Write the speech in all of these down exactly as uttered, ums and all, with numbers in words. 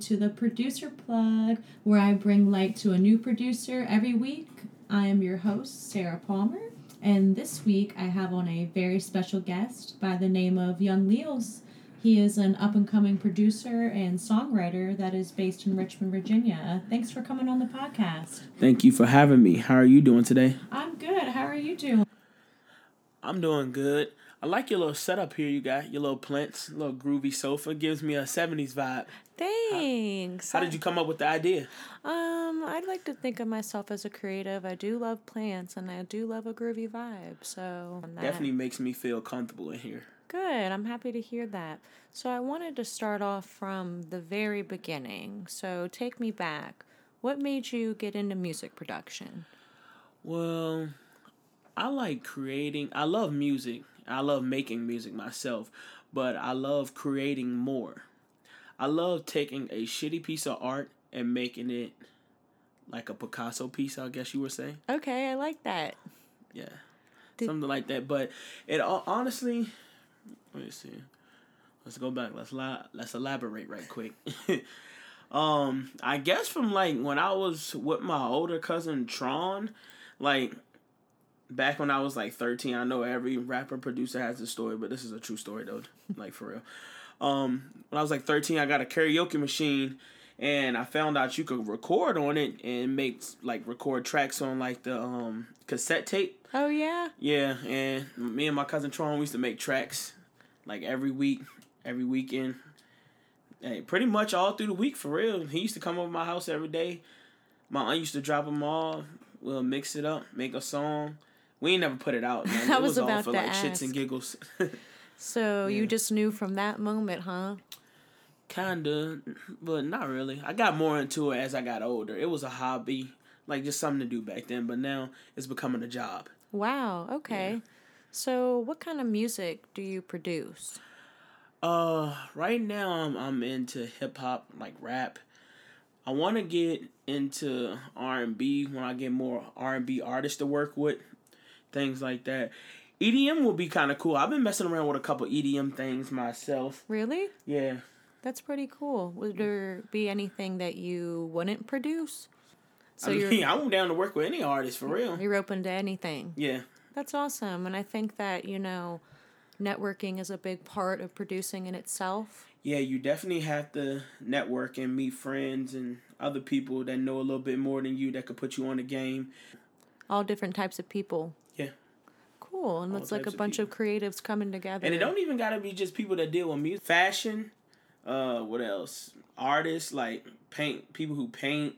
to the Producer Plug, where I bring light to a new producer every week. I am your host, Sarah Palmer, and this week I have on a very special guest by the name of Young Leos. He is an up-and-coming producer and songwriter that is based in Richmond, Virginia. Thanks for coming on the podcast. Thank you for having me. How are you doing today? I'm good. How are you doing? I'm doing good. I like your little setup here you got. Your little plants, little groovy sofa. Gives me a seventies vibe. Thanks. How, how did you come up with the idea? Um, I'd like to think of myself as a creative. I do love plants, and I do love a groovy vibe. So that definitely makes me feel comfortable in here. Good. I'm happy to hear that. So I wanted to start off from the very beginning. So take me back. What made you get into music production? Well, I like creating. I love music. I love making music myself, but I love creating more. I love taking a shitty piece of art and making it like a Picasso piece, I guess you would say. Okay, I like that. Yeah, Did... something like that. But it honestly, let me see. Let's go back. Let's la- let's elaborate right quick. um, I guess from like when I was with my older cousin Tron, like. Back when I was like thirteen, I know every rapper producer has a story, but this is a true story though, like for real. Um, when I was like thirteen, I got a karaoke machine, and I found out you could record on it and make like record tracks on like the um cassette tape. Oh yeah. Yeah, and me and my cousin Tron we used to make tracks like every week, every weekend. Hey, pretty much all through the week for real. He used to come over to my house every day. My aunt used to drop them all. We'll mix it up, make a song. We ain't never put it out. Man. I it was, was about all for to like ask. shits and giggles. So yeah. You just knew from that moment, huh? Kinda, but not really. I got more into it as I got older. It was a hobby, like just something to do back then. But now it's becoming a job. Wow. Okay. Yeah. So what kind of music do you produce? Uh, right now I'm I'm into hip hop, like rap. I want to get into R and B when I get more R and B artists to work with. Things like that. E D M will be kind of cool. I've been messing around with a couple E D M things myself. Really? Yeah. That's pretty cool. Would there be anything that you wouldn't produce? So I mean, you're, I'm down to work with any artist, for real. You're open to anything. Yeah. That's awesome. And I think that, you know, networking is a big part of producing in itself. Yeah, you definitely have to network and meet friends and other people that know a little bit more than you that could put you on the game. All different types of people. Yeah. Cool. And it's like a bunch of, of creatives coming together. And it don't even got to be just people that deal with music. Fashion. Uh, what else? Artists, like paint, people who paint,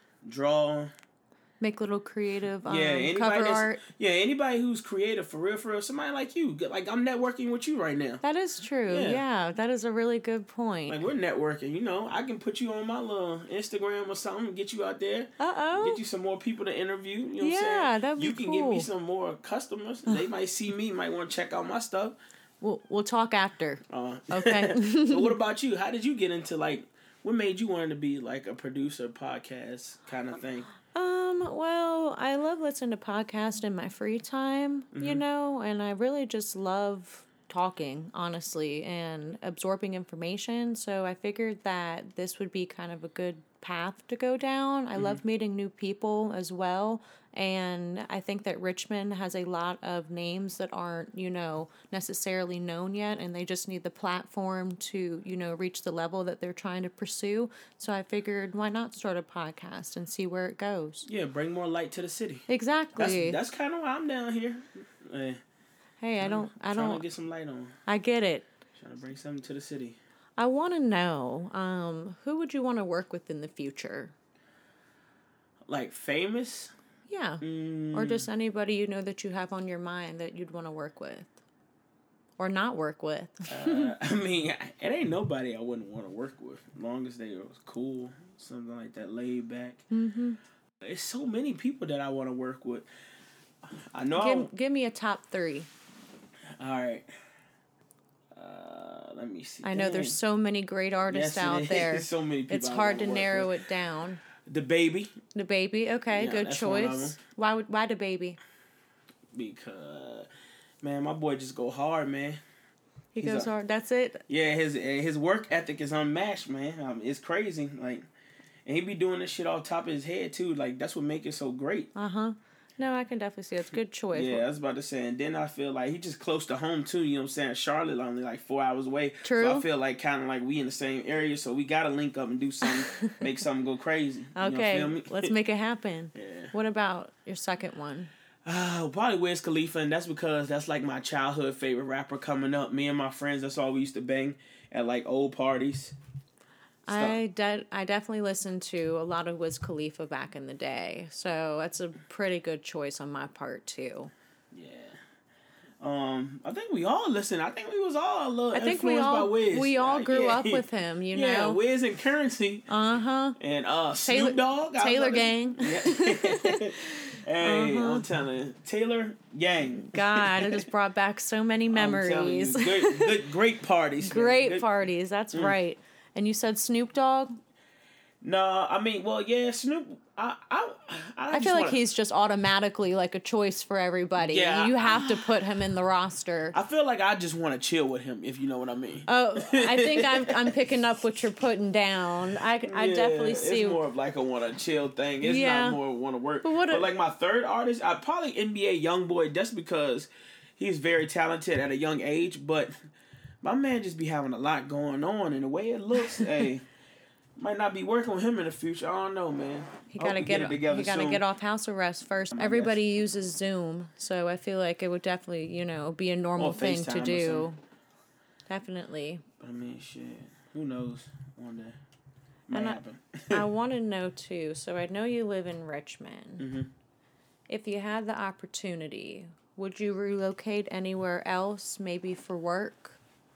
draw. Make little creative um, yeah, cover art. Yeah, anybody who's creative, for real, for real. Somebody like you. Like, I'm networking with you right now. That is true. Yeah. yeah, that is a really good point. Like, we're networking, you know. I can put you on my little Instagram or something, get you out there. Uh-oh. Get you some more people to interview, you know what yeah, I'm saying? Yeah, that'd be You can cool. give me some more customers. They might see me, might want to check out my stuff. We'll, we'll talk after. Uh, okay. So what about you? How did you get into, like, what made you want to be, like, a producer, podcast kind of thing? Um, well, I love listening to podcasts in my free time, mm-hmm. you know, and I really just love talking, honestly, and absorbing information. So I figured that this would be kind of a good path to go down. I mm-hmm. love meeting new people as well. And I think that Richmond has a lot of names that aren't, you know, necessarily known yet, and they just need the platform to, you know, reach the level that they're trying to pursue. So I figured, why not start a podcast and see where it goes? Yeah, bring more light to the city. Exactly. That's, that's kind of why I'm down here. Uh, hey, I don't, I don't. Trying to get some light on. I get it. Trying to bring something to the city. I want to know, um, who would you want to work with in the future? Like famous? Yeah. Mm. Or just anybody you know that you have on your mind that you'd want to work with. Or not work with. uh, I mean, it ain't nobody I wouldn't want to work with. As long as they was cool, something like that, laid back. Mm-hmm. There's so many people that I want to work with. I know. Give, I, give me a top three. All right. Uh, let me see. I know Dang. There's so many great artists yes, out there. so many people. It's hard to narrow with. it down. The Baby. The Baby, okay, yeah, good choice. Why would why the Baby? Because man, my boy just go hard, man. He He's goes a- hard. That's it. Yeah, his his work ethic is unmatched, man. Um, it's crazy. Like, and he be doing this shit off top of his head too. Like, that's what make it so great. Uh huh. No, I can definitely see it's a good choice. Yeah, I was about to say, and then I feel like he just close to home too. You know what I'm saying? Charlotte only like four hours away. True. So I feel like kind of like we in the same area, so we gotta link up and do something, make something go crazy. Okay, You know, feel me? let's make it happen. Yeah. What about your second one? Uh, probably Wiz Khalifa, and that's because that's like my childhood favorite rapper coming up. Me and my friends, that's all we used to bang at like old parties. I de- I definitely listened to a lot of Wiz Khalifa back in the day, so that's a pretty good choice on my part too. Yeah. Um, I think we all listen. I think we was all a little I think we influenced all by Wiz. we all Uh, grew yeah. up with him, you Yeah, know. Wiz and Currency. Uh huh. And uh, Taylor- Snoop Dogg. I Taylor was Gang. Yeah. Hey, Uh-huh. I'm telling you, Taylor Gang. God, it just brought back so many I'm telling you, memories. good, good, great parties. man. Great Good- parties. That's Mm. right. And you said Snoop Dogg. No, I mean, well, yeah, Snoop. I, I, I, I just feel like wanna- he's just automatically like a choice for everybody. Yeah. You have to put him in the roster. I feel like I just want to chill with him, if you know what I mean. Oh, I think I'm I'm picking up what you're putting down. I, I Yeah, definitely see. It's more of like a want to chill thing. It's Yeah. not more want to work. But But, what a- like my third artist, I probably N B A YoungBoy, just because he's very talented at a young age. But my man just be having a lot going on, and the way it looks, hey, might not be working with him in the future. I don't know, man. He Hope gotta we get, it together he gotta soon. get off house arrest first. I Everybody uses Zoom, so I feel like it would definitely, you know, be a normal Or thing FaceTime to or do. something. Definitely. But I mean, shit. Who knows? One day, might And I- happen. I want to know too. So I know you live in Richmond. Mhm. If you had the opportunity, would you relocate anywhere else, maybe for work?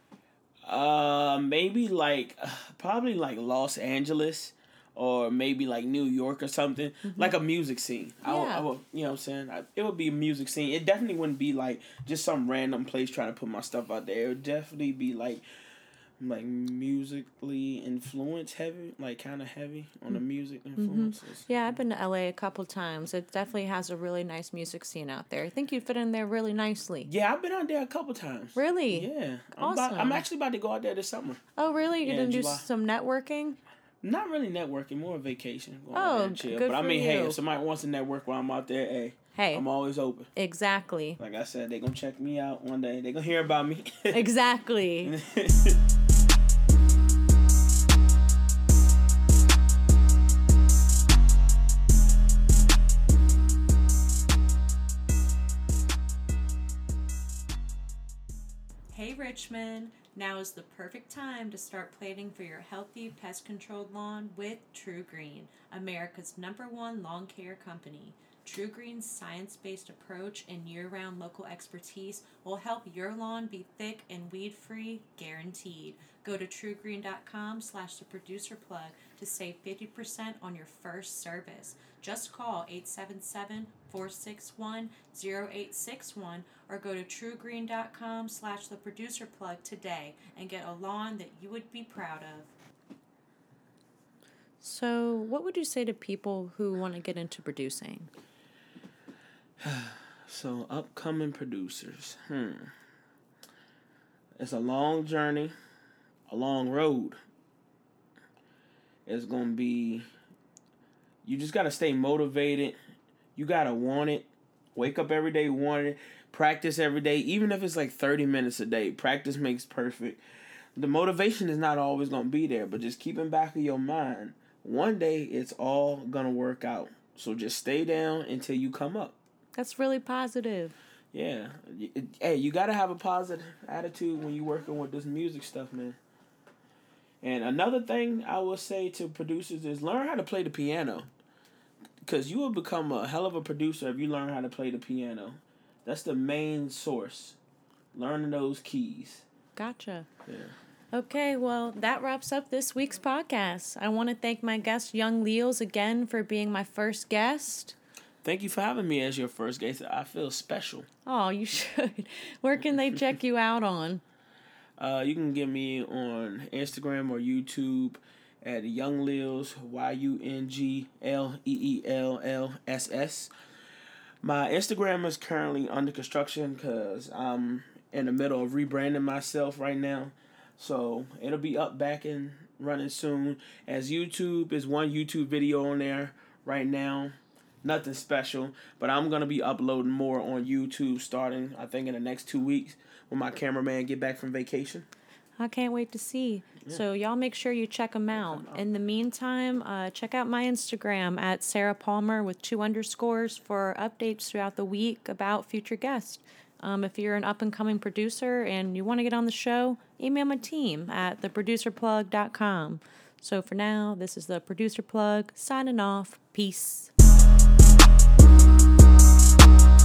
Uh, maybe like probably like Los Angeles, or maybe like New York or something, like a music scene. I, would, Yeah. I would, you know what I'm saying? I, it would be a music scene. It definitely wouldn't be like just some random place trying to put my stuff out there. It would definitely be like like musically influenced heavy, like kind of heavy on the music influences. Yeah, I've been to L A a couple times. It definitely has a really nice music scene out there. I think you'd fit in there really nicely. Yeah, I've been out there a couple times. Really? Yeah, I'm, about, I'm Awesome. actually about to go out there this summer. Oh, really? You're Yeah, gonna in do July. some networking? Not really networking, more vacation. Going out Oh, there and chill. good But I for mean, hey, you. if somebody wants to network while I'm out there, hey, Hey, I'm always open. exactly. Like I said, they gonna check me out one day. They gonna hear about me. Exactly. Hey Richmond, now is the perfect time to start planning for your healthy pest controlled lawn with True Green, America's number one lawn care company. True Green's science-based approach and year-round local expertise will help your lawn be thick and weed-free, guaranteed. Go to truegreen.com slash the producer plug to save fifty percent on your first service. Just call eight seven seven, four six one, zero eight six one or go to truegreen.com slash the producer plug today and get a lawn that you would be proud of. So, what would you say to people who want to get into producing? So, upcoming producers. Hmm. It's a long journey, a long road. It's going to be, you just got to stay motivated. You got to want it. Wake up every day, want it. Practice every day, even if it's like thirty minutes a day. Practice makes perfect. The motivation is not always going to be there, but just keep in back of your mind, one day it's all going to work out. So just stay down until you come up. That's really positive. Yeah. Hey, you got to have a positive attitude when you're working with this music stuff, man. And another thing I will say to producers is learn how to play the piano. Because you will become a hell of a producer if you learn how to play the piano. That's the main source. Learning those keys. Gotcha. Yeah. Okay, well, that wraps up this week's podcast. I want to thank my guest, Young Leals, again for being my first guest. Thank you for having me as your first guest. I feel special. Oh, you should. Where can they check you out on? Uh, you can get me on Instagram or YouTube at Young Leals, Y U N G L E E L L S S. My Instagram is currently under construction because I'm in the middle of rebranding myself right now. So it'll be up back and running soon. As YouTube is one YouTube video on there right now. Nothing special. But I'm going to be uploading more on YouTube starting, I think, in the next two weeks when my cameraman get back from vacation. I can't wait to see. Yeah. So y'all make sure you check them out. out. In the meantime, uh, check out my Instagram at Sarah Palmer with two underscores for updates throughout the week about future guests. Um, if you're an up-and-coming producer and you want to get on the show, email my team at the producer plug dot com. So for now, this is the Producer Plug signing off. Peace.